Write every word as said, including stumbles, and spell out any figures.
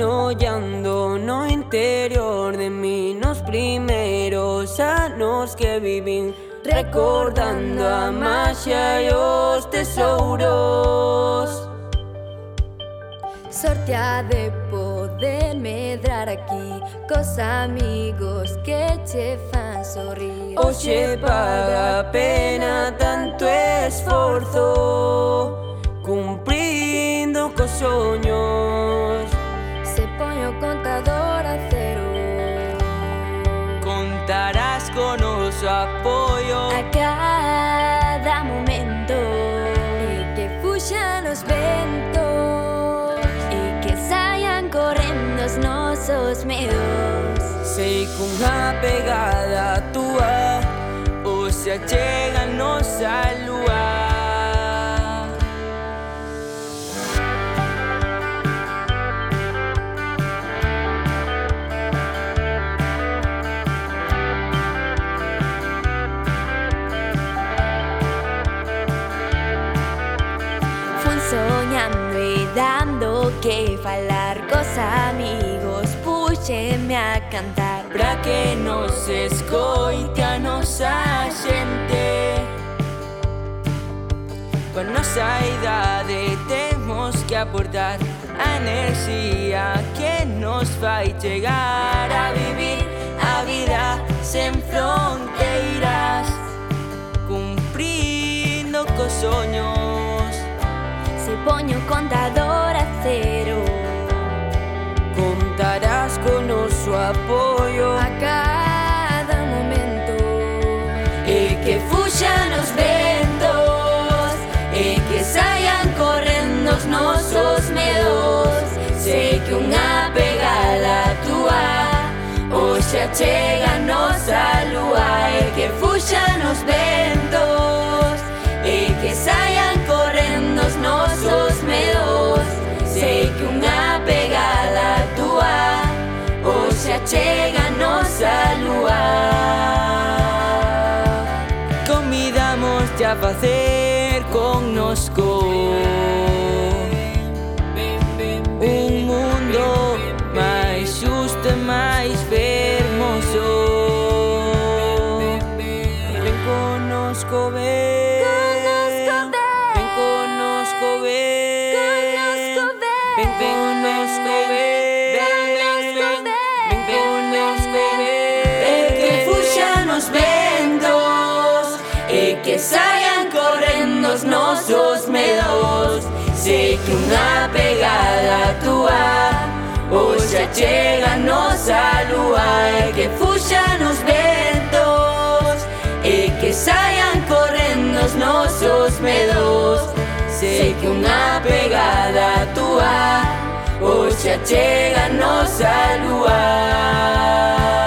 Soñando no interior de mí nos primeiros anos que vivín, recordando a maxia e os tesouros. Sorte ha de poder medrar aquí cos amigos que che fan sorrir. Hoxe paga a pena tanto esforzo, cumprindo cos soños. Se poño o contador a cero, contarás con noso apoio a cada momento, e que fuxan os ventos, e que saian correndo os nosos medos. Sei cunha pegada túa hoxe achega a nosa lúa. Soñando e dando que falar cos amigos, puxeme a cantar para que nos escoite a nosa xente. Con nosa idade temos que aportar a enerxía que nos fai chegar a vivir a vida sen fronteiras, cumprindo cos soños. Se poño o contador a cero, contarás con noso apoio a cada momento, e que fuxan os ventos, e que saian correndo os nosos medos. Sei que unha pegada túa hoxe achega a nosa lúa, e que fuxan os ventos, e que saian correndo os nosos medos. Sei que unha pegada túa hoxe achega a nosa lúa. Convidamos a facer connosco un mundo máis xusto e máis fermoso. Ven connosco, ven. Ven connosco, ven, ven, ven, ven, ven connosco, ven. E que fuxan os ventos, e que saian correndo os nosos medos. Sei que unha pegada túa hoxe achega a nosa lúa, e que fuxan os ventos, e que saian correndo os nosos medos. Sei que unha pegada túa hoxe achega a nosa lúa.